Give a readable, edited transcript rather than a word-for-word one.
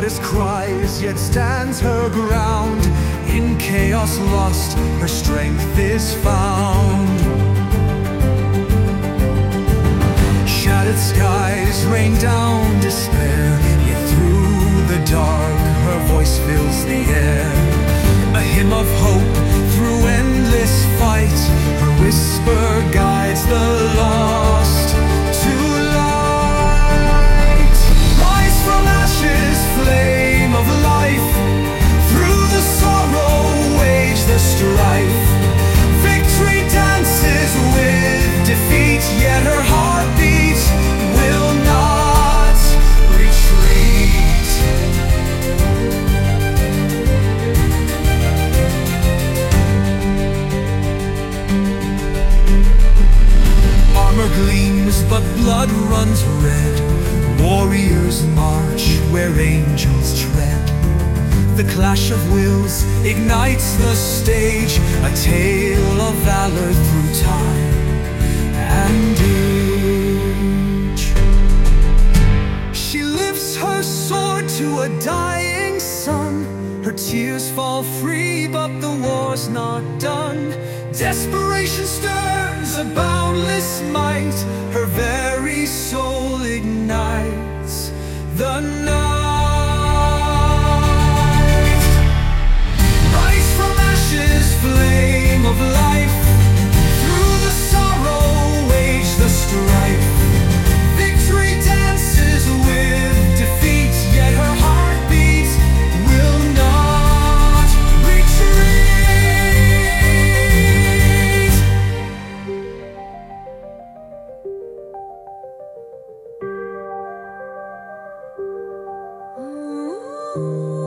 voiceless cries, yet stands her ground. In chaos lost, her strength is found. Shattered skies rain down despair, yet through the dark her voice fills the air. A hymn of hope through endless fight, her whisper guides the lost to light. Rise from ashes, flame of life, through the sorrow wage the strife. Victory dances with defeat, yet her heartbeat will not retreat. Armor gleams, but blood runs red. Warriors march where angels tread. The clash of wills ignites the stage, a tale of valor through time and age. She lifts her sword to a dying sun. Her tears fall free, but the war's not done. Desperation stirs a boundless might, her very soul ignites the night. Rise from ashes, flame of life, through the sorrow wage the strife. Victory dances with defeat, yet her heartbeat will not retreat. Ooh.